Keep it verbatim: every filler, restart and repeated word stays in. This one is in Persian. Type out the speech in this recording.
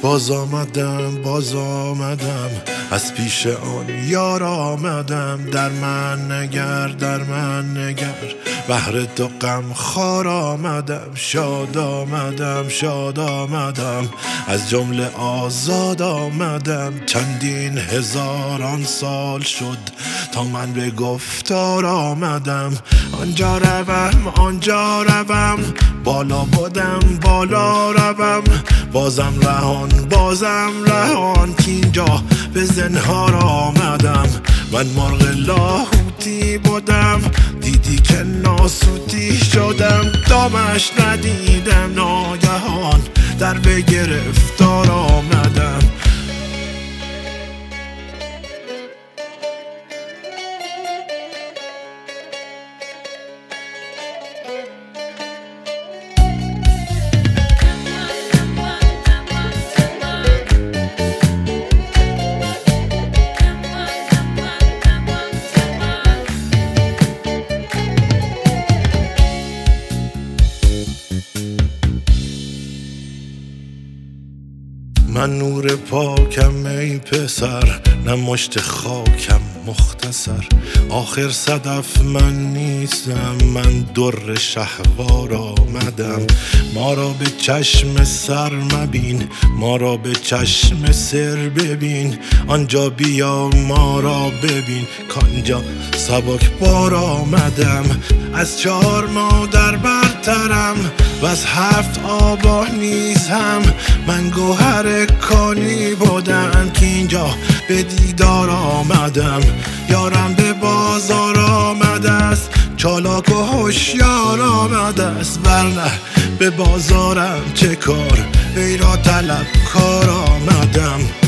باز آمدم باز آمدم از پیش آن یار آمدم. در من نگر در من نگر بهر تو غم خوار آمدم. شاد آمدم شاد آمدم از جمله آزاد آمدم. چندین هزاران سال شد تا من به گفتار آمدم. آنجا روم آنجا روم بالا بودم بالا روم. بازم رهان بازم رهان کینجا به زنهار آمدم. من مرغ لاهوتی بودم دیدی که ناسوتی شدم. دامش ندیدم ناگهان در به گرفتار آمدم. من نور پاکم ای پسر نه مشت خاکم مختصر. آخر صدف من نیستم من در شهوار آمدم. ما را به چشم سر مبین ما را به چشم سر ببین. آنجا بیا ما را ببین کانجا سبک بار آمدم. از چهار مادر برترم و از هفت آبا نیز هم. من گوهر کانی بودم که اینجا به دیدار آمدم. یارم به بازار آمده است چالاک و هوشیار آمده است. ورنه به بازارم چه کار ای را طلب کار آمدم.